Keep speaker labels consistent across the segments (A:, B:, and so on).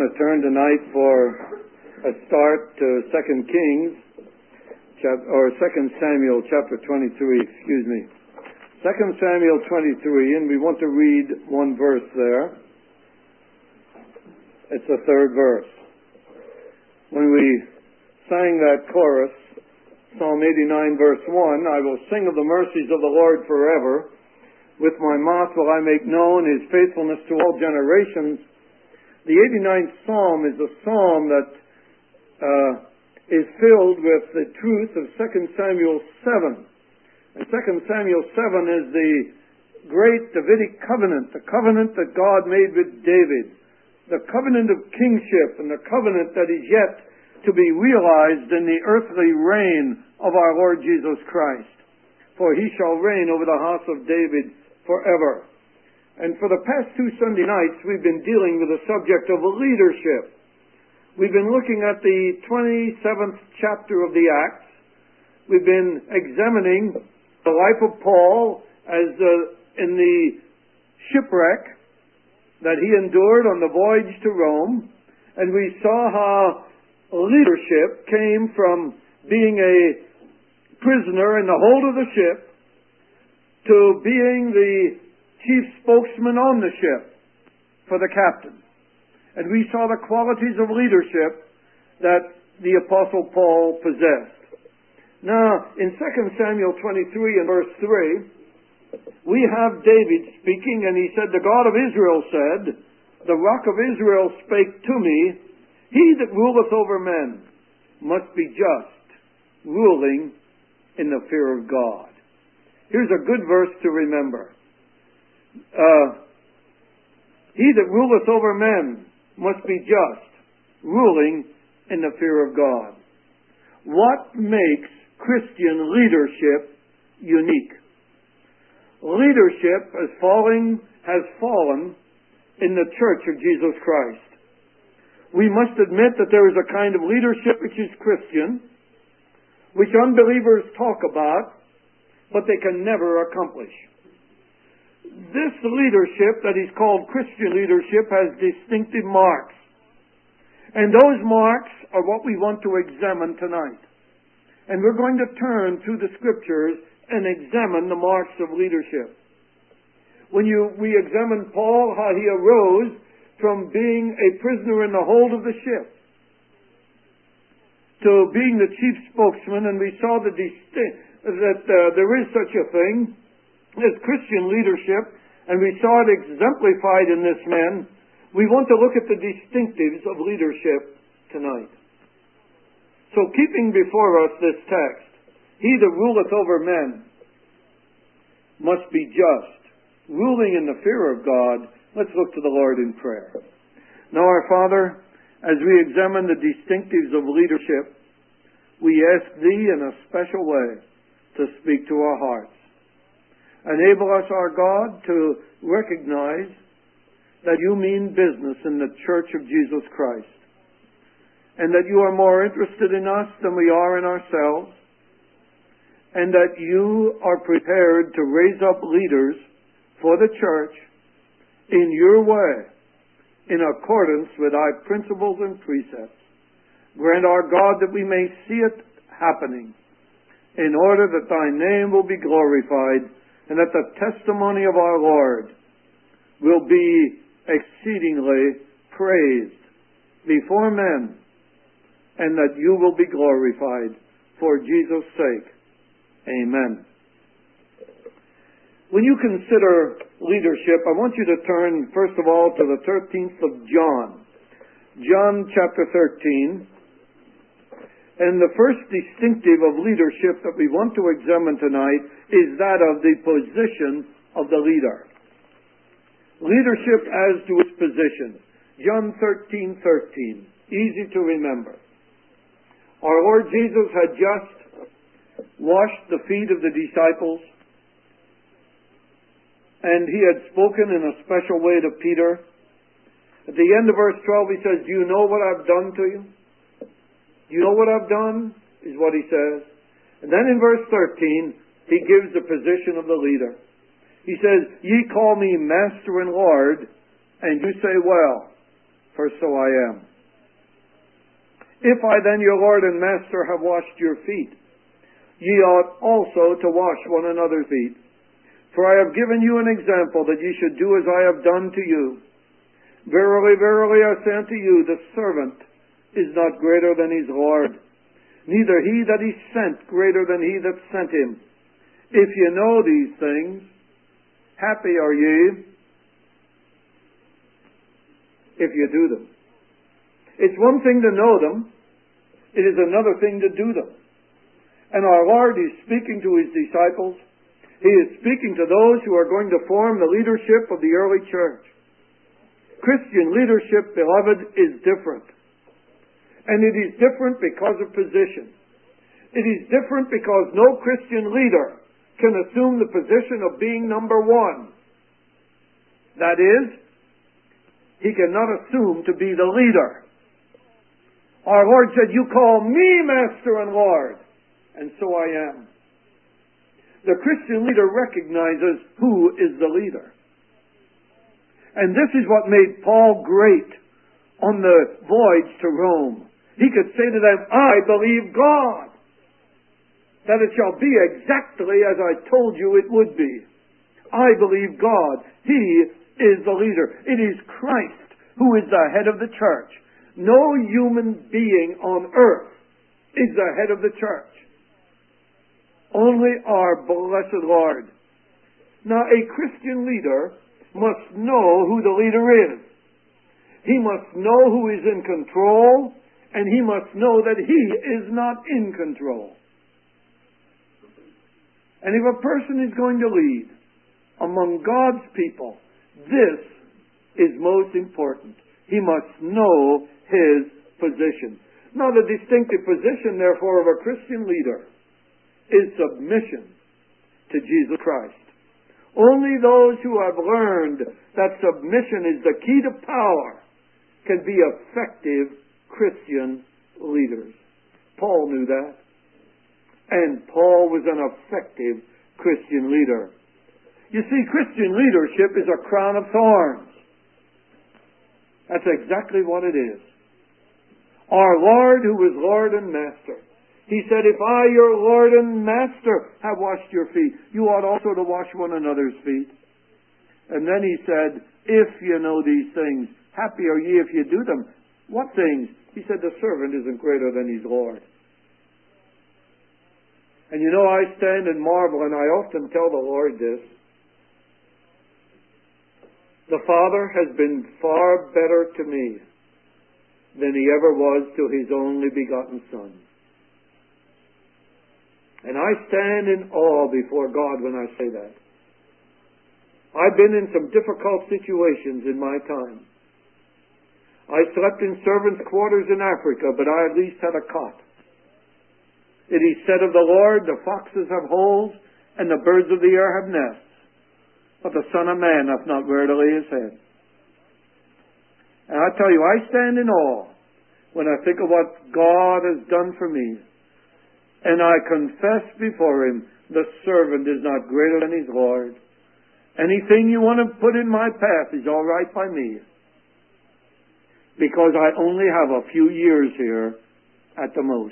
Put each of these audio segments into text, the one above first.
A: going to turn tonight for a start to 2 Kings, or 2 Samuel chapter 23, 2 Samuel 23, and we want to read one verse there. It's the third verse. When we sang that chorus, Psalm 89 verse 1, I will sing of the mercies of the Lord forever. With my mouth will I make known His faithfulness to all generations. The 89th Psalm is a psalm that is filled with the truth of 2 Samuel 7. And 2 Samuel 7 is the great Davidic covenant, the covenant that God made with David, the covenant of kingship, and the covenant that is yet to be realized in the earthly reign of our Lord Jesus Christ. For He shall reign over the house of David forever. And for the past 2 Sunday nights, we've been dealing with the subject of leadership. We've been looking at the 27th chapter of the Acts. We've been examining the life of Paul as in the shipwreck that he endured on the voyage to Rome. And we saw how leadership came from being a prisoner in the hold of the ship to being the chief spokesman on the ship for the captain. And we saw the qualities of leadership that the Apostle Paul possessed. Now, in 2 Samuel 23 and verse 3, we have David speaking, and he said, the God of Israel said, the rock of Israel spake to me, He that ruleth over men must be just, ruling in the fear of God. Here's a good verse to remember. He that ruleth over men must be just, ruling in the fear of God. What makes Christian leadership unique? Leadership has fallen in the Church of Jesus Christ. We must admit that there is a kind of leadership which is Christian, which unbelievers talk about, but they can never accomplish. This leadership that is called Christian leadership has distinctive marks. And those marks are what we want to examine tonight. And we're going to turn to the Scriptures and examine the marks of leadership. We examine Paul, how he arose from being a prisoner in the hold of the ship to being the chief spokesman, and we saw that there is such a thing as Christian leadership, and we saw it exemplified in this man. We want to look at the distinctives of leadership tonight. So keeping before us this text, He that ruleth over men must be just, ruling in the fear of God. Let's look to the Lord in prayer. Now, our Father, as we examine the distinctives of leadership, we ask Thee in a special way to speak to our hearts. Enable us, our God, to recognize that You mean business in the Church of Jesus Christ, and that You are more interested in us than we are in ourselves, and that You are prepared to raise up leaders for the church in Your way, in accordance with Thy principles and precepts. Grant, our God, that we may see it happening, in order that Thy name will be glorified, and that the testimony of our Lord will be exceedingly praised before men, and that You will be glorified for Jesus' sake. Amen. When you consider leadership, I want you to turn, first of all, to the 13th of John. John chapter 13. And the first distinctive of leadership that we want to examine tonight is that of the position of the leader. Leadership as to its position. John 13:13. Easy to remember. Our Lord Jesus had just washed the feet of the disciples, and He had spoken in a special way to Peter. At the end of verse 12 He says, do you know what I've done to you? You know what I've done, is what He says. And then in verse 13, He gives the position of the leader. He says, ye call me Master and Lord, and you say, well, for so I am. If I then, your Lord and Master, have washed your feet, ye ought also to wash one another's feet. For I have given you an example, that ye should do as I have done to you. Verily, verily, I say unto you, the servant is not greater than his Lord, neither he that is sent greater than he that sent him. If ye know these things, happy are ye if you do them. It's one thing to know them, it is another thing to do them. And our Lord is speaking to his disciples. He is speaking to those who are going to form the leadership of the early church. Christian leadership, beloved, is different. And it is different because of position. It is different because no Christian leader can assume the position of being number one. That is, he cannot assume to be the leader. Our Lord said, you call me Master and Lord, and so I am. The Christian leader recognizes who is the leader. And this is what made Paul great on the voyage to Rome. He could say to them, I believe God, that it shall be exactly as I told you it would be. I believe God. He is the leader. It is Christ who is the head of the church. No human being on earth is the head of the church. Only our blessed Lord. Now, a Christian leader must know who the leader is. He must know who is in control, and he must know that he is not in control. And if a person is going to lead among God's people, this is most important. He must know his position. Now, the distinctive position, therefore, of a Christian leader is submission to Jesus Christ. Only those who have learned that submission is the key to power can be effective Christian leaders. Paul knew that. And Paul was an effective Christian leader. You see, Christian leadership is a crown of thorns. That's exactly what it is. Our Lord, who is Lord and Master, he said, if I, your Lord and Master, have washed your feet, you ought also to wash one another's feet. And then he said, if you know these things, happy are ye if you do them. What things? He said, the servant isn't greater than his Lord. And you know, I stand and marvel, and I often tell the Lord this. The Father has been far better to me than he ever was to his only begotten Son. And I stand in awe before God when I say that. I've been in some difficult situations in my time. I slept in servants' quarters in Africa, but I at least had a cot. It is said of the Lord, the foxes have holes, and the birds of the air have nests, but the Son of Man hath not where to lay his head. And I tell you, I stand in awe when I think of what God has done for me. And I confess before him, the servant is not greater than his Lord. Anything you want to put in my path is all right by me, because I only have a few years here at the most.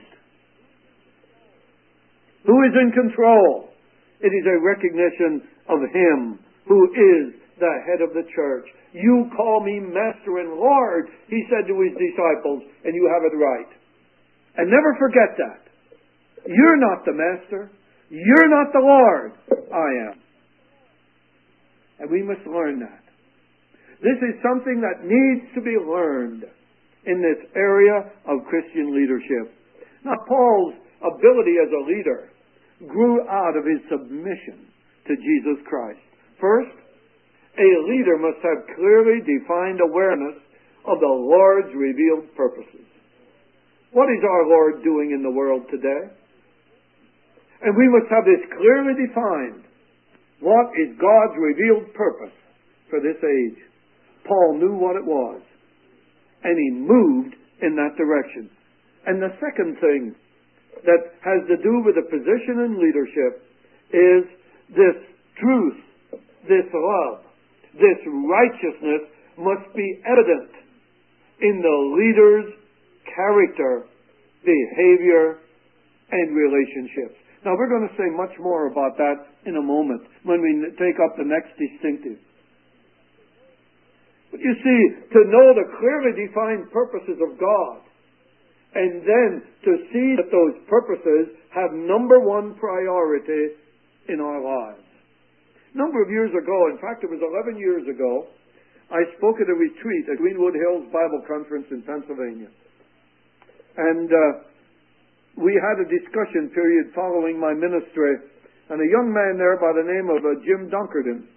A: Who is in control? It is a recognition of him who is the head of the church. You call me Master and Lord, he said to his disciples, and you have it right. And never forget that. You're not the Master. You're not the Lord. I am. And we must learn that. This is something that needs to be learned in this area of Christian leadership. Now, Paul's ability as a leader grew out of his submission to Jesus Christ. First, a leader must have clearly defined awareness of the Lord's revealed purposes. What is our Lord doing in the world today? And we must have this clearly defined. What is God's revealed purpose for this age? Paul knew what it was, and he moved in that direction. And the second thing that has to do with the position in leadership is this truth, this love, this righteousness must be evident. in the leader's character, behavior, and relationships. Now, we're going to say much more about that in a moment when we take up the next distinctive. But you see, to know the clearly defined purposes of God, and then to see that those purposes have number one priority in our lives. A number of years ago, in fact it was 11 years ago, I spoke at a retreat at Greenwood Hills Bible Conference in Pennsylvania. And we had a discussion period following my ministry, and a young man there by the name of Jim Dunkerton,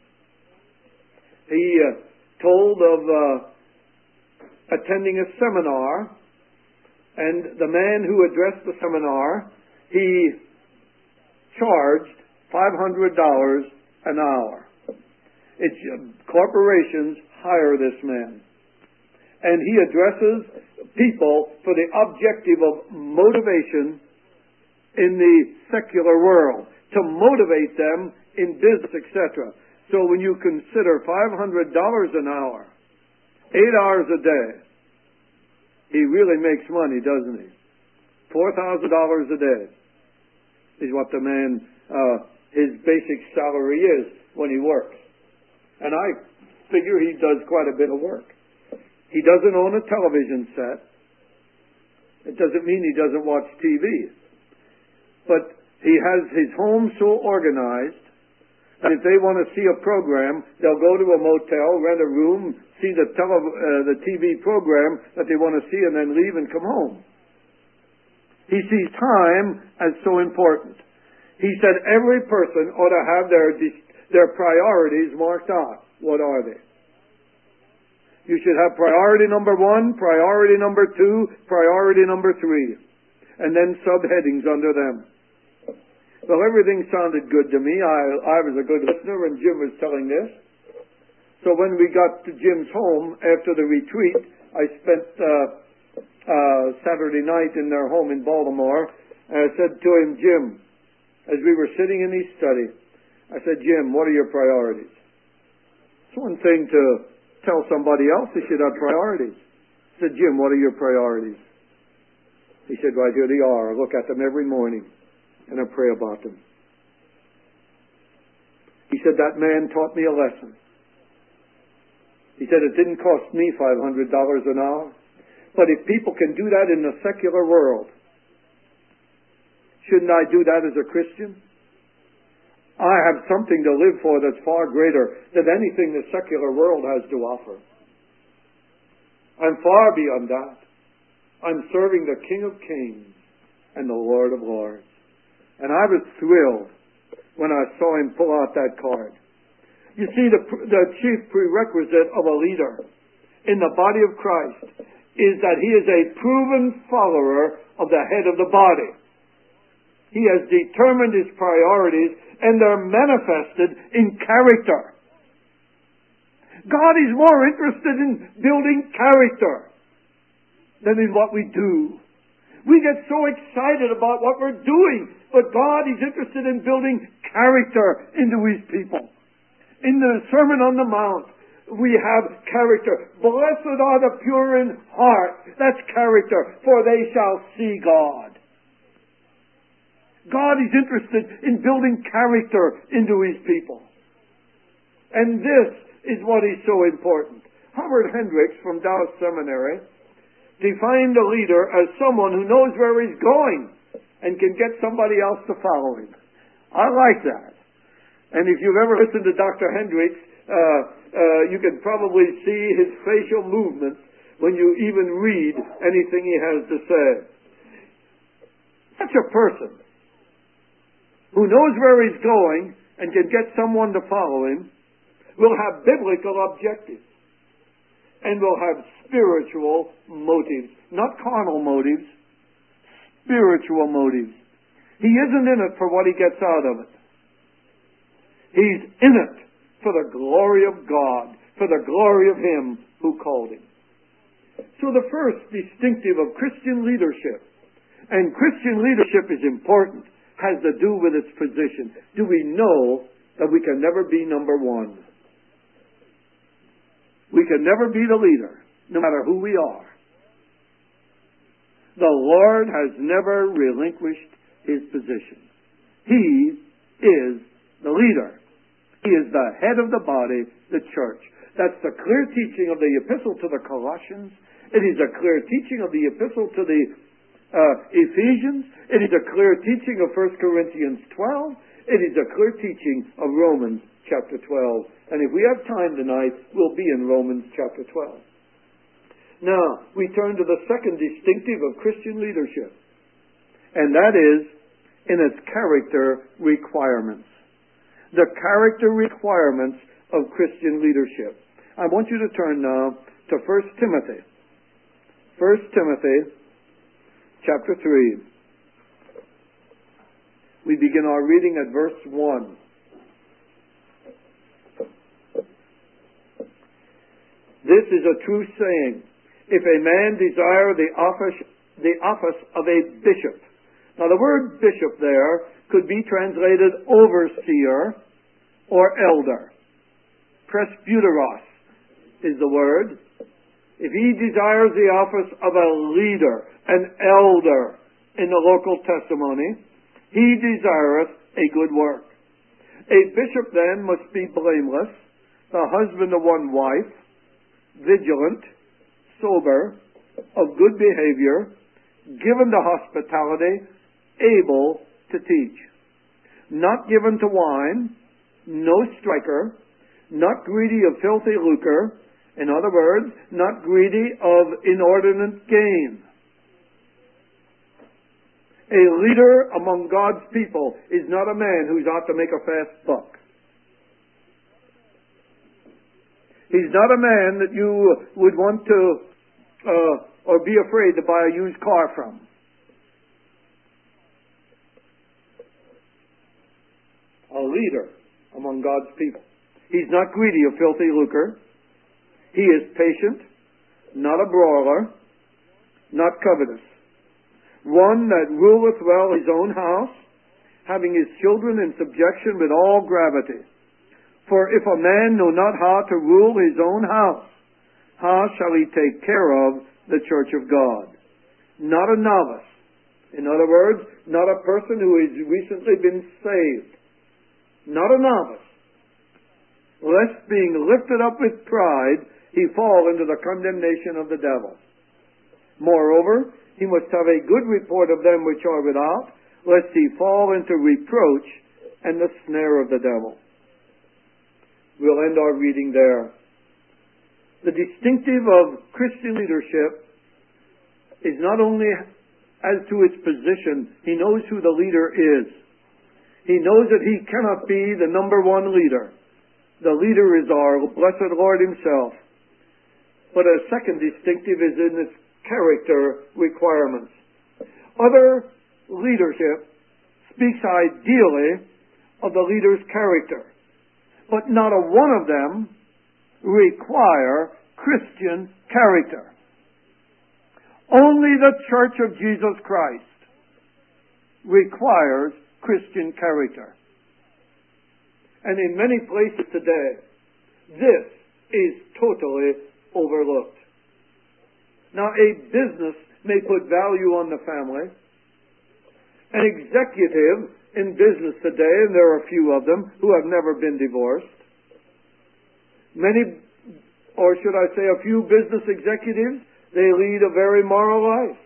A: he told of attending a seminar, and the man who addressed the seminar, he charged $500 an hour. Corporations hire this man. And he addresses people for the objective of motivation in the secular world, to motivate them in business, etc. So when you consider $500 an hour, 8 hours a day, he really makes money, doesn't he? $4,000 a day is what the man, his basic salary is when he works. And I figure he does quite a bit of work. He doesn't own a television set. It doesn't mean he doesn't watch TV. But he has his home so organized that if they want to see a program, they'll go to a motel, rent a room, see the TV program that they want to see, and then leave and come home. He sees time as so important. He said every person ought to have their priorities marked out. What are they? You should have priority number 1, priority number 2, priority number 3, and then subheadings under them. Well, everything sounded good to me. I was a good listener, and Jim was telling this. So when we got to Jim's home after the retreat, I spent Saturday night in their home in Baltimore, and I said to him, Jim, as we were sitting in his study, I said, Jim, what are your priorities? It's one thing to tell somebody else they should have priorities. I said, Jim, what are your priorities? He said, right here they are. I look at them every morning and I pray about them. He said, that man taught me a lesson. He said, it didn't cost me $500 an hour. But if people can do that in the secular world, shouldn't I do that as a Christian? I have something to live for that's far greater than anything the secular world has to offer. I'm far beyond that. I'm serving the King of Kings and the Lord of Lords. And I was thrilled when I saw him pull out that card. You see, the chief prerequisite of a leader in the body of Christ is that he is a proven follower of the head of the body. He has determined his priorities, and they're manifested in character. God is more interested in building character than in what we do. We get so excited about what we're doing, but God is interested in building character into His people. In the Sermon on the Mount, we have character. Blessed are the pure in heart. That's character, for they shall see God. God is interested in building character into His people. And this is what is so important. Howard Hendricks from Dallas Seminary defined a leader as someone who knows where he's going and can get somebody else to follow him. I like that. And if you've ever listened to Dr. Hendricks, you can probably see his facial movements when you even read anything he has to say. Such a person who knows where he's going and can get someone to follow him will have biblical objectives and will have spiritual motives. Not carnal motives, spiritual motives. He isn't in it for what he gets out of it. He's in it for the glory of God, for the glory of Him who called him. So the first distinctive of Christian leadership, and Christian leadership is important, has to do with its position. Do we know that we can never be number one? We can never be the leader no matter who we are. The Lord has never relinquished His position. He is the leader. He is the head of the body, the church. That's the clear teaching of the epistle to the Colossians. It is a clear teaching of the epistle to the Ephesians. It is a clear teaching of 1 Corinthians 12. It is a clear teaching of Romans chapter 12. And if we have time tonight, we'll be in Romans chapter 12. Now, we turn to the second distinctive of Christian leadership, and that is in its character requirements. The character requirements of Christian leadership. I want you to turn now to 1 Timothy. 1 Timothy chapter 3. We begin our reading at verse 1. This is a true saying. If a man desire the office of a bishop. Now the word bishop there could be translated overseer or elder. Presbyteros is the word. If he desires the office of a leader, an elder in the local testimony, he desireth a good work. A bishop then must be blameless, the husband of one wife, vigilant, sober, of good behavior, given to hospitality, able to teach. Not given to wine, no striker, not greedy of filthy lucre, in other words, not greedy of inordinate gain. A leader among God's people is not a man who's out to make a fast buck. He's not a man that you would want to or be afraid to buy a used car from. A leader among God's people. He's not greedy of filthy lucre. He is patient, not a brawler, not covetous. One that ruleth well his own house, having his children in subjection with all gravity. For if a man know not how to rule his own house, how shall he take care of the church of God? Not a novice. In other words, not a person who has recently been saved. Not a novice. Lest being lifted up with pride, he fall into the condemnation of the devil. Moreover, he must have a good report of them which are without, lest he fall into reproach and the snare of the devil. We'll end our reading there. The distinctive of Christian leadership is not only as to its position, he knows who the leader is. He knows that he cannot be the number one leader. The leader is our blessed Lord Himself. But a second distinctive is in its character requirements. Other leadership speaks ideally of the leader's character, but not a one of them require Christian character. Only the Church of Jesus Christ requires Christian character. And in many places today, this is totally overlooked. Now, a business may put value on the family. An executive in business today, and there are a few of them who have never been divorced. Many, or should I say a few business executives, they lead a very moral life.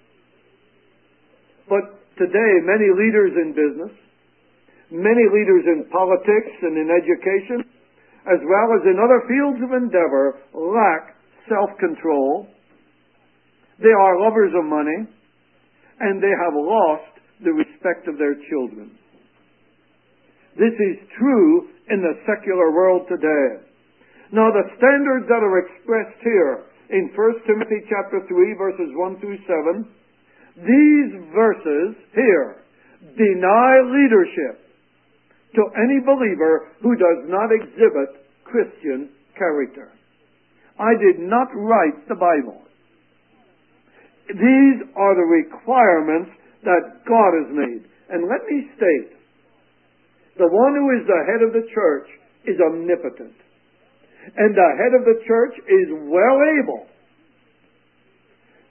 A: But today, many leaders in business, many leaders in politics and in education, as well as in other fields of endeavor, lack self-control. They are lovers of money, and they have lost the respect of their children. This is true in the secular world today. Now, the standards that are expressed here in 1 Timothy chapter 3, verses 1 through 7, these verses here deny leadership to any believer who does not exhibit Christian character. I did not write the Bible. These are the requirements that God has made. And let me state, the one who is the head of the church is omnipotent. And the head of the church is well able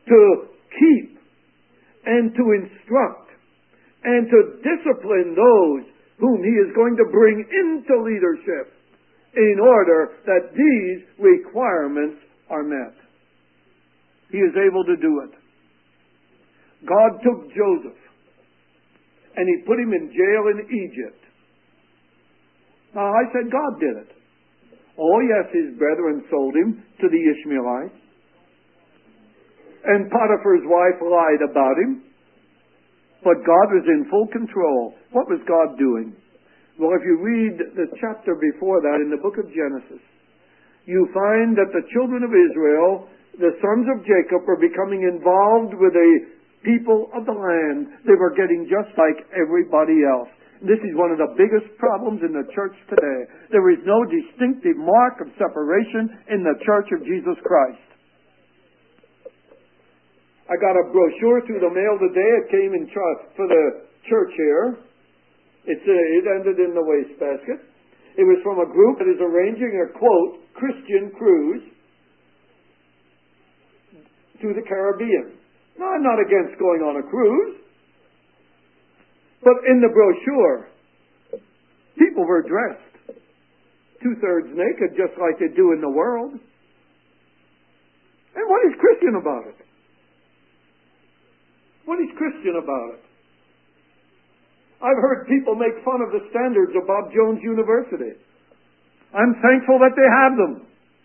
A: to keep and to instruct and to discipline those whom he is going to bring into leadership in order that these requirements are met. He is able to do it. God took Joseph and he put him in jail in Egypt. Now, I said God did it. Oh, yes, his brethren sold him to the Ishmaelites. And Potiphar's wife lied about him. But God was in full control. What was God doing? Well, if you read the chapter before that in the book of Genesis, you find that the children of Israel, the sons of Jacob, were becoming involved with the people of the land. They were getting just like everybody else. This is one of the biggest problems in the church today. There is no distinctive mark of separation in the church of Jesus Christ. I got a brochure through the mail today. It came in for the church here. It ended in the wastebasket. It was from a group that is arranging a, quote, Christian cruise to the Caribbean. Now, I'm not against going on a cruise. But in the brochure, people were dressed 2/3 naked, just like they do in the world. And what is Christian about it? What is Christian about it? I've heard people make fun of the standards of Bob Jones University. I'm thankful that they have them.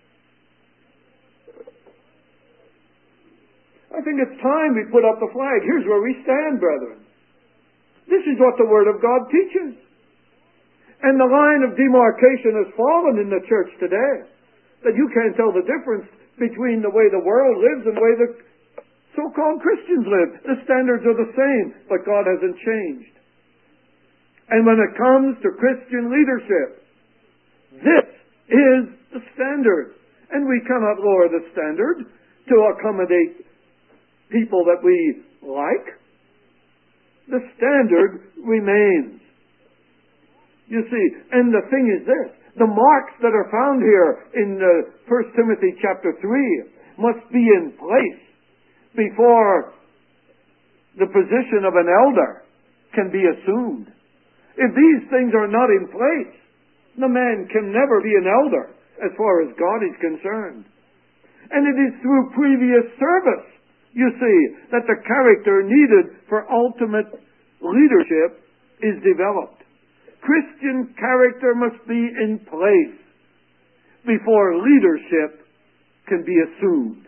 A: I think it's time we put up the flag. Here's where we stand, brethren. This is what the Word of God teaches. And the line of demarcation has fallen in the church today. That you can't tell the difference between the way the world lives and the way the so-called Christians live. The standards are the same, but God hasn't changed. And when it comes to Christian leadership, this is the standard. And we cannot lower the standard to accommodate people that we like. The standard remains. You see, and the thing is this, the marks that are found here in 1 Timothy chapter 3 must be in place before the position of an elder can be assumed. If these things are not in place, the man can never be an elder as far as God is concerned. And it is through previous service, you see, that the character needed for ultimate leadership is developed. Christian character must be in place before leadership can be assumed.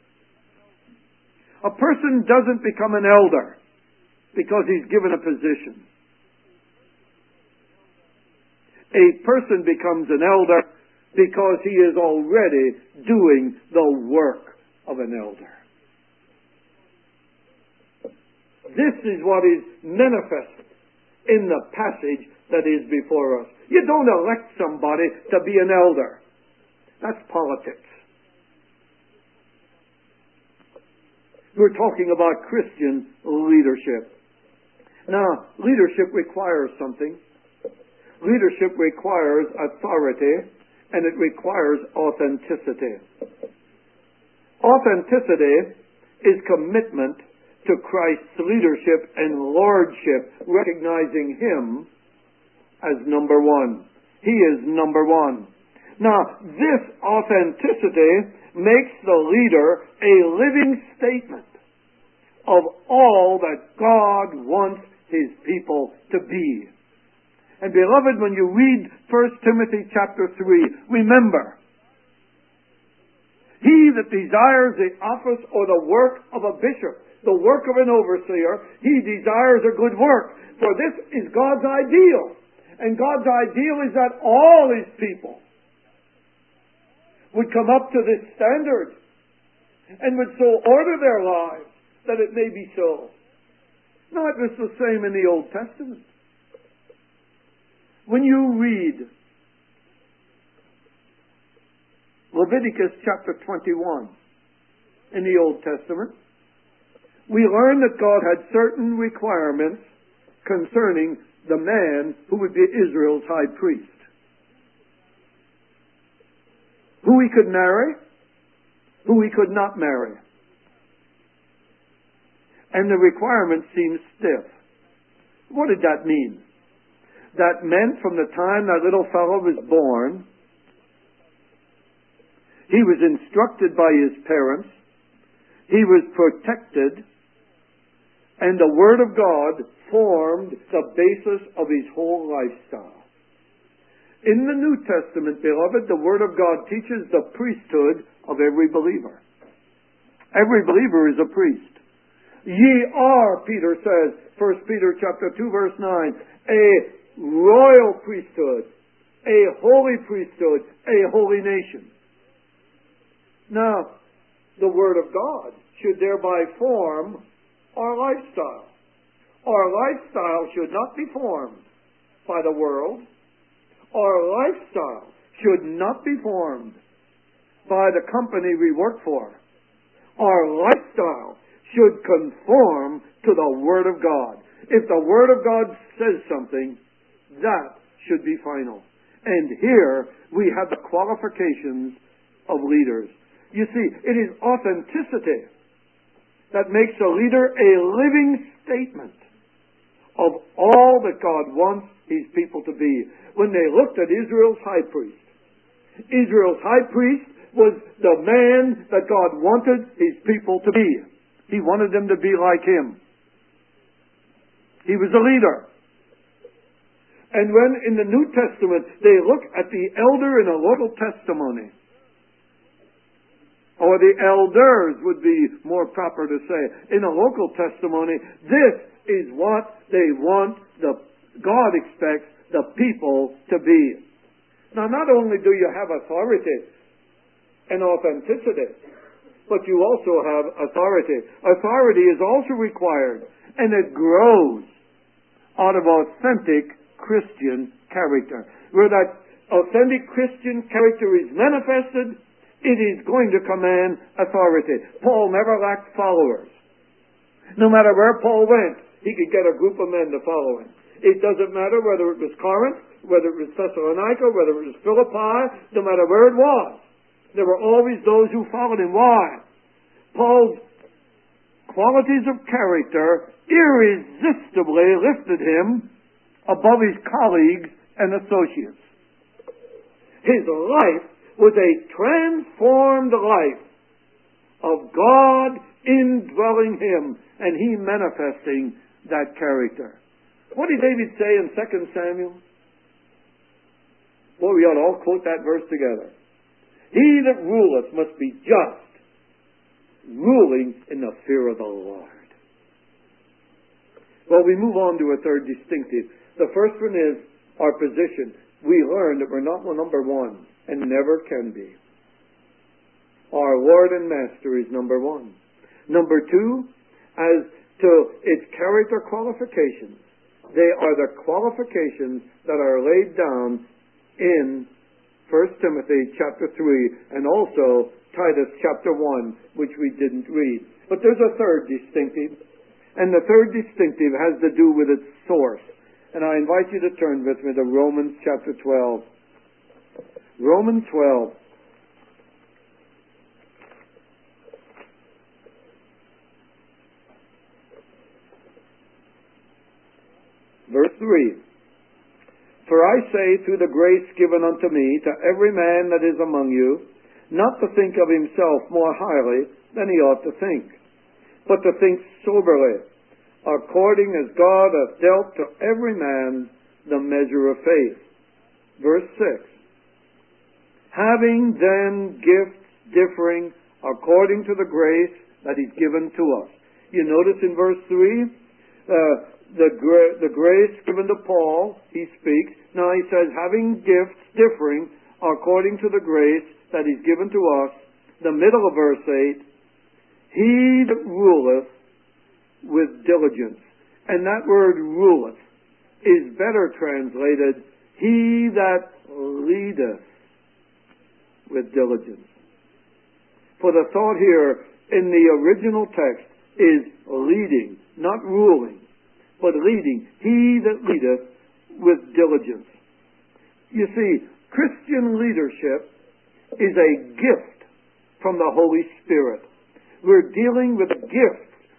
A: A person doesn't become an elder because he's given a position. A person becomes an elder because he is already doing the work of an elder. This is what is manifest in the passage that is before us. You don't elect somebody to be an elder. That's politics. We're talking about Christian leadership. Now, leadership requires something. Leadership requires authority, and it requires authenticity. Authenticity is commitment to Christ's leadership and lordship, recognizing Him as number one. He is number one. Now, this authenticity makes the leader a living statement of all that God wants His people to be. And beloved, when you read 1 Timothy chapter 3, remember, he that desires the office or the work of a bishop, the work of an overseer, he desires a good work. For this is God's ideal. And God's ideal is that all His people would come up to this standard and would so order their lives that it may be so. Now, it was the same in the Old Testament. When you read Leviticus chapter 21 in the Old Testament, we learn that God had certain requirements concerning the man who would be Israel's high priest. Who he could marry, who he could not marry. and the requirement seems stiff. What did that mean? That meant from the time that little fellow was born, he was instructed by his parents, he was protected, and the Word of God formed the basis of his whole lifestyle. In the New Testament, beloved, the Word of God teaches the priesthood of every believer. Every believer is a priest. Ye are, Peter says, 1 Peter chapter 2, verse 9, a royal priesthood, a holy priesthood, a holy nation. Now, the Word of God should thereby form our lifestyle. Our lifestyle should not be formed by the world. Our lifestyle should not be formed by the company we work for. Our lifestyle should conform to the Word of God. If the Word of God says something, that should be final. And here we have the qualifications of leaders. You see, it is authenticity that makes a leader a living statement of all that God wants His people to be. When they looked at Israel's high priest was the man that God wanted His people to be. He wanted them to be like Him. He was a leader. And when in the New Testament they look at the elder in a local testimony, or the elders would be more proper to say, in a local testimony, this is what they want, God expects the people to be. Now, not only do you have authority and authenticity, but you also have authority. Authority is also required, and it grows out of authentic Christian character. Where that authentic Christian character is manifested, it is going to command authority. Paul never lacked followers. No matter where Paul went, he could get a group of men to follow him. It doesn't matter whether it was Corinth, whether it was Thessalonica, whether it was Philippi, no matter where it was. There were always those who followed him. Why? Paul's qualities of character irresistibly lifted him above his colleagues and associates. His life was a transformed life of God indwelling him and he manifesting that character. What did David say in 2 Samuel? Boy, we ought to all quote that verse together. He that ruleth must be just, ruling in the fear of the Lord. Well, we move on to a third distinctive. The first one is our position. We learn that we're not number one and never can be. Our Lord and Master is number one. Number two, as to its character qualifications, they are the qualifications that are laid down in 1 Timothy chapter 3 and also Titus chapter 1, which we didn't read. But there's a third distinctive, and the third distinctive has to do with its source. And I invite you to turn with me to Romans chapter 12. Romans 12. Verse 3. For I say, through the grace given unto me, to every man that is among you, not to think of himself more highly than he ought to think, but to think soberly, according as God hath dealt to every man the measure of faith. Verse 6. Having then gifts differing according to the grace that is given to us. You notice in verse 3, the grace given to Paul, he speaks. Now he says, having gifts differing according to the grace that is given to us. The middle of verse 8, he that ruleth with diligence. And that word ruleth is better translated, he that leadeth with diligence. For the thought here in the original text is leading, not ruling, but leading. He that leadeth with diligence. You see, Christian leadership is a gift from the Holy Spirit. We're dealing with gifts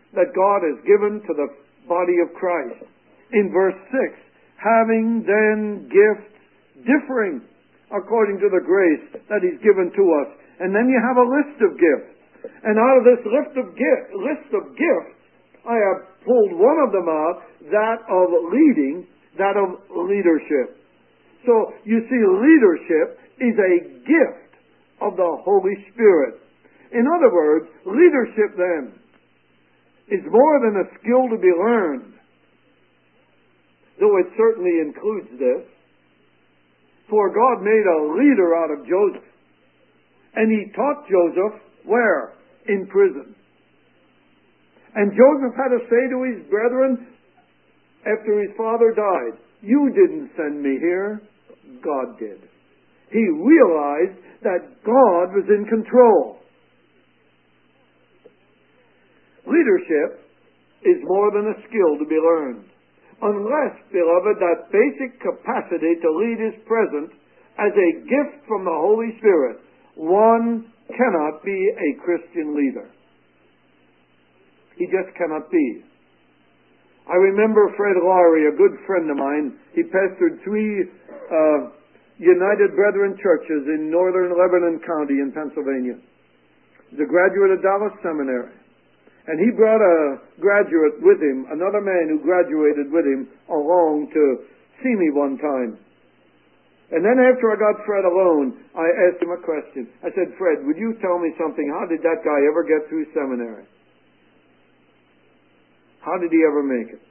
A: that God has given to the body of Christ. In verse 6, having then gifts differing according to the grace that He's given to us. And then you have a list of gifts. And out of this list of gifts, I have pulled one of them out, that of leading, that of leadership. So, you see, leadership is a gift of the Holy Spirit. In other words, leadership then is more than a skill to be learned, though it certainly includes this. For God made a leader out of Joseph. And He taught Joseph where? In prison. And Joseph had to say to his brethren after his father died, you didn't send me here, God did. He realized that God was in control. Leadership is more than a skill to be learned. Unless, beloved, that basic capacity to lead is present as a gift from the Holy Spirit, one cannot be a Christian leader. He just cannot be. I remember Fred Lowry, a good friend of mine. He pastored 3 United Brethren churches in northern Lebanon County in Pennsylvania. He's a graduate of Dallas Seminary. And he brought a graduate with him, another man who graduated with him, along to see me one time. And then after I got Fred alone, I asked him a question. I said, Fred, would you tell me something? How did that guy ever get through seminary? How did he ever make it?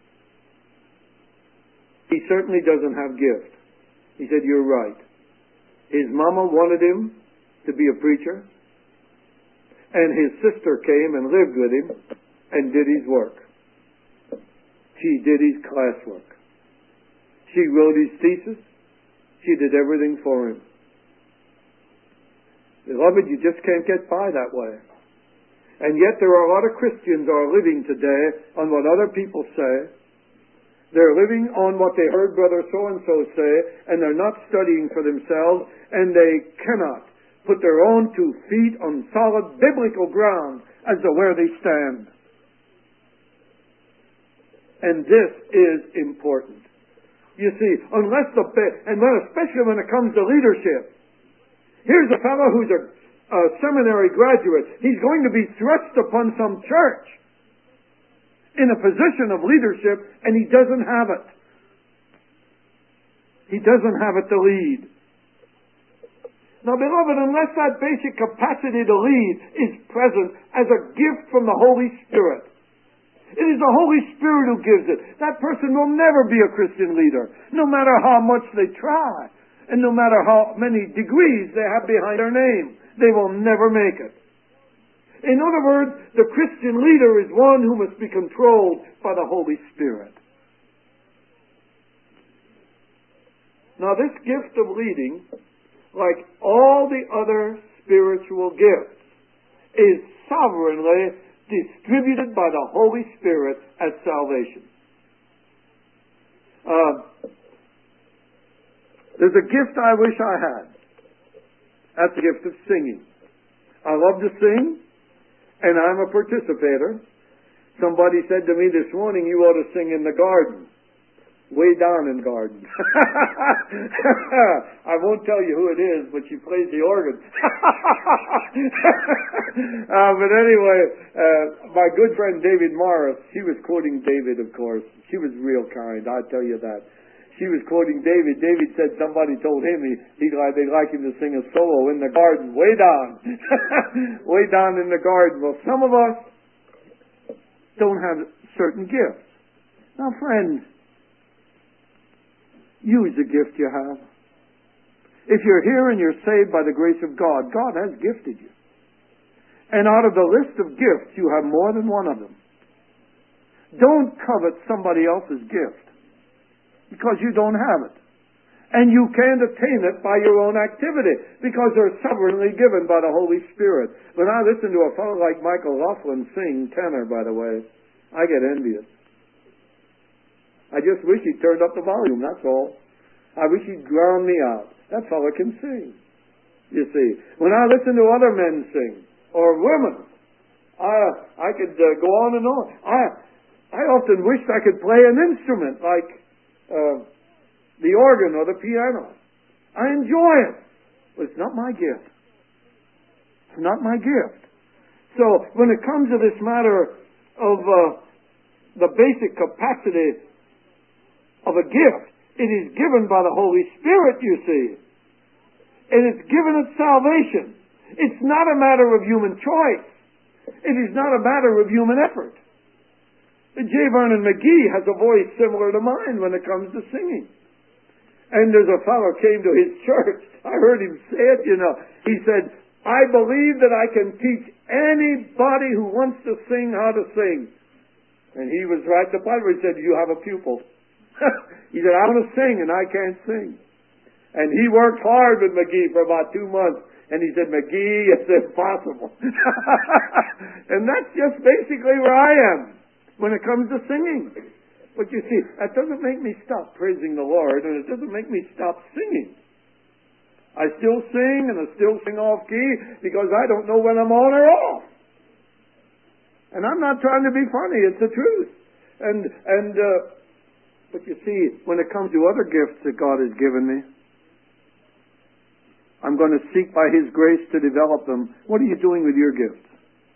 A: He certainly doesn't have gift. He said, you're right. His mama wanted him to be a preacher. And his sister came and lived with him and did his work. She did his classwork. She wrote his thesis. She did everything for him. Beloved, you just can't get by that way. And yet there are a lot of Christians are living today on what other people say. They're living on what they heard Brother so-and-so say, and they're not studying for themselves, and they cannot put their own 2 feet on solid biblical ground as to where they stand. And this is important. You see, especially when it comes to leadership. Here's a fellow who's a seminary graduate. He's going to be thrust upon some church in a position of leadership, and he doesn't have it. He doesn't have it to lead. Now, beloved, unless that basic capacity to lead is present as a gift from the Holy Spirit, it is the Holy Spirit who gives it. That person will never be a Christian leader, no matter how much they try, and no matter how many degrees they have behind their name. They will never make it. In other words, the Christian leader is one who must be controlled by the Holy Spirit. Now, this gift of leading, like all the other spiritual gifts, is sovereignly distributed by the Holy Spirit as salvation. There's a gift I wish I had. That's the gift of singing. I love to sing, and I'm a participator. Somebody said to me this morning, you ought to sing in the garden. Way down in garden. I won't tell you who it is, but she plays the organ. But anyway, my good friend David Morris, he was quoting David, of course. She was real kind, I'll tell you that. She was quoting David. David said somebody told him they'd like him to sing a solo in the garden, way down. Way down in the garden. Well, some of us don't have certain gifts. Now, friends, use the gift you have. If you're here and you're saved by the grace of God, God has gifted you. And out of the list of gifts, you have more than one of them. Don't covet somebody else's gift, because you don't have it. And you can't attain it by your own activity, because they're sovereignly given by the Holy Spirit. When I listen to a fellow like Michael Laughlin sing, tenor, by the way, I get envious. I just wish he'd turned up the volume, that's all. I wish he'd drown me out. That fellow can sing, you see. When I listen to other men sing, or women, I could go on and on. I often wished I could play an instrument like the organ or the piano. I enjoy it, but it's not my gift. It's not my gift. So when it comes to this matter of the basic capacity of a gift, it is given by the Holy Spirit, you see. And it's given at salvation. It's not a matter of human choice. It is not a matter of human effort. J. Vernon McGee has a voice similar to mine when it comes to singing. And there's a fellow came to his church. I heard him say it, you know. He said, I believe that I can teach anybody who wants to sing how to sing. And he was right in the Bible. He said, you have a pupil. He said, I want to sing and I can't sing. And he worked hard with McGee for about 2 months. And he said, McGee, it's impossible. And that's just basically where I am when it comes to singing. But you see, that doesn't make me stop praising the Lord, and it doesn't make me stop singing. I still sing, and I still sing off key, because I don't know when I'm on or off. And I'm not trying to be funny, it's the truth. But you see, when it comes to other gifts that God has given me, I'm going to seek by His grace to develop them. What are you doing with your gifts?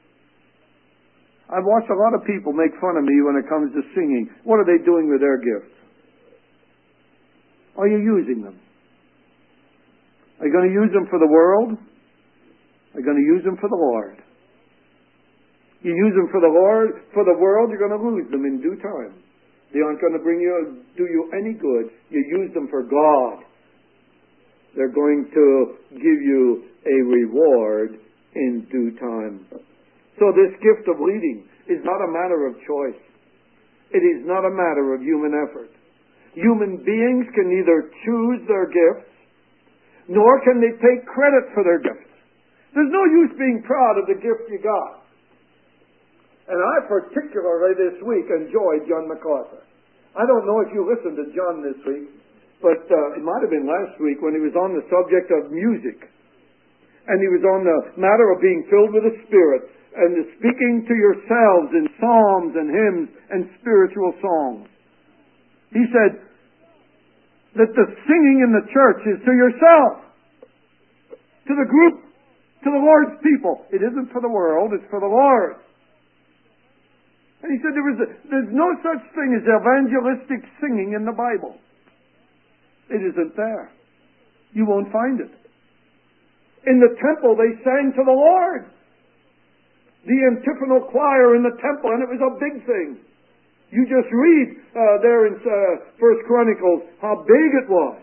A: I've watched a lot of people make fun of me when it comes to singing. What are they doing with their gifts? Are you using them? Are you going to use them for the world? Are you going to use them for the Lord? You use them for the Lord, for the world, you're going to lose them in due time. They aren't going to do you any good. You use them for God. They're going to give you a reward in due time. So this gift of leading is not a matter of choice. It is not a matter of human effort. Human beings can neither choose their gifts, nor can they take credit for their gifts. There's no use being proud of the gift you got. And I particularly this week enjoyed John MacArthur. I don't know if you listened to John this week, but it might have been last week when he was on the subject of music. And he was on the matter of being filled with the Spirit and speaking to yourselves in psalms and hymns and spiritual songs. He said that the singing in the church is to yourself, to the group, to the Lord's people. It isn't for the world, it's for the Lord. And he said there's no such thing as evangelistic singing in the Bible. It isn't there. You won't find it. In the temple, they sang to the Lord. The antiphonal choir in the temple, and it was a big thing. You just read there in 1 Chronicles how big it was.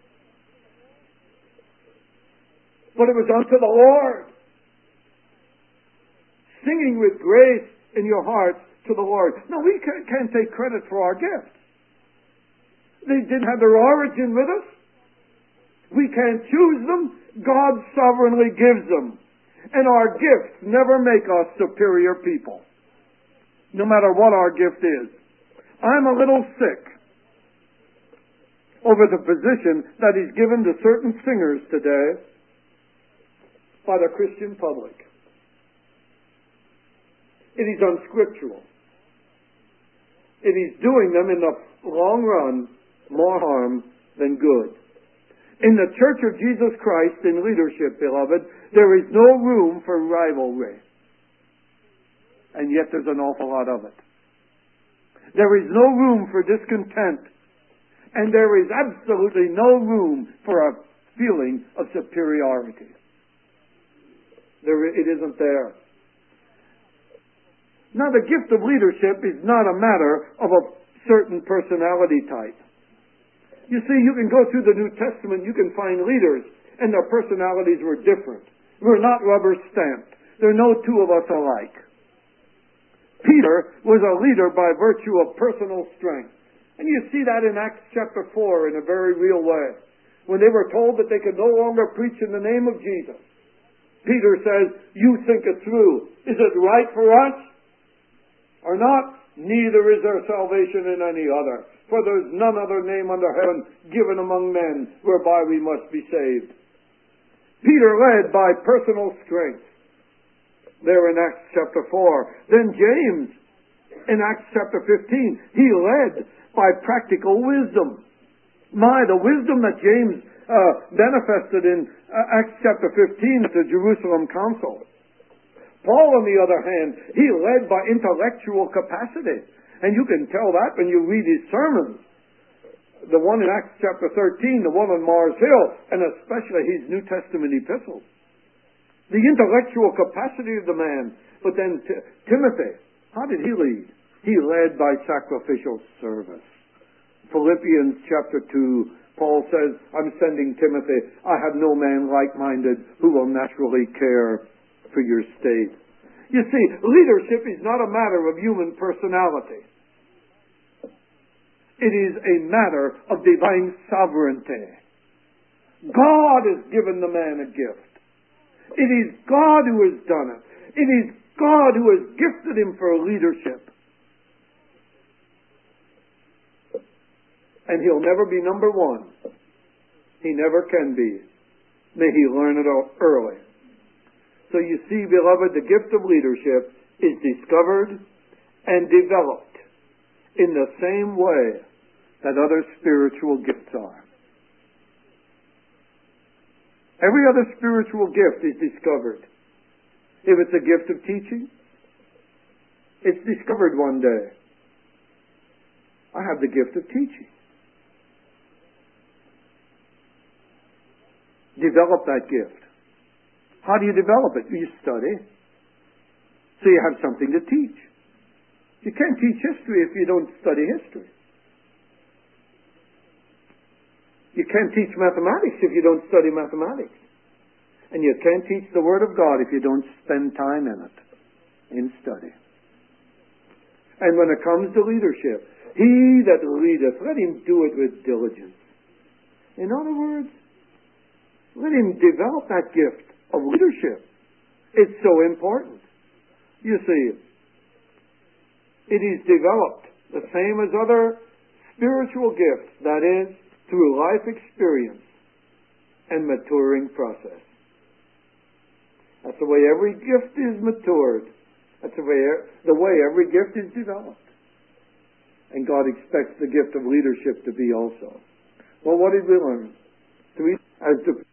A: But it was unto the Lord. Singing with grace in your heart to the Lord. Now, we can't take credit for our gifts. They didn't have their origin with us. We can't choose them. God sovereignly gives them. And our gifts never make us superior people, no matter what our gift is. I'm a little sick over the position that is given to certain singers today by the Christian public. It is unscriptural. It is doing them in the long run more harm than good. In the Church of Jesus Christ in leadership, beloved, there is no room for rivalry. And yet there's an awful lot of it. There is no room for discontent. And there is absolutely no room for a feeling of superiority. It isn't there. Now, the gift of leadership is not a matter of a certain personality type. You see, you can go through the New Testament, you can find leaders, and their personalities were different. We're not rubber stamped. There are no two of us alike. Peter was a leader by virtue of personal strength. And you see that in Acts chapter 4 in a very real way. When they were told that they could no longer preach in the name of Jesus, Peter says, you think it through. Is it right for us or not? Neither is there salvation in any other. For there is none other name under heaven given among men whereby we must be saved. Peter led by personal strength. there in Acts chapter 4. Then James, in Acts chapter 15, he led by practical wisdom. The wisdom that James manifested in Acts chapter 15 at the Jerusalem Council. Paul, on the other hand, he led by intellectual capacity. And you can tell that when you read his sermons. The one in Acts chapter 13, the one on Mars Hill, and especially his New Testament epistles. The intellectual capacity of the man. But then Timothy, how did he lead? He led by sacrificial service. Philippians chapter 2, Paul says, I'm sending Timothy. I have no man like-minded who will naturally care for your state. You see, leadership is not a matter of human personality. It is a matter of divine sovereignty. God has given the man a gift. It is God who has done it. It is God who has gifted him for leadership. And he'll never be number one. He never can be. May he learn it early. So you see, beloved, the gift of leadership is discovered and developed in the same way that other spiritual gifts are. Every other spiritual gift is discovered. If it's a gift of teaching, it's discovered one day. I have the gift of teaching. Develop that gift. How do you develop it? You study. So you have something to teach. You can't teach history if you don't study history. You can't teach mathematics if you don't study mathematics. And you can't teach the Word of God if you don't spend time in it, in study. And when it comes to leadership, he that leadeth, let him do it with diligence. In other words, let him develop that gift of leadership. It's so important. You see, it is developed the same as other spiritual gifts, that is, through life experience and maturing process. That's the way every gift is matured. That's the way every gift is developed. And God expects the gift of leadership to be also. Well, what did we learn? As to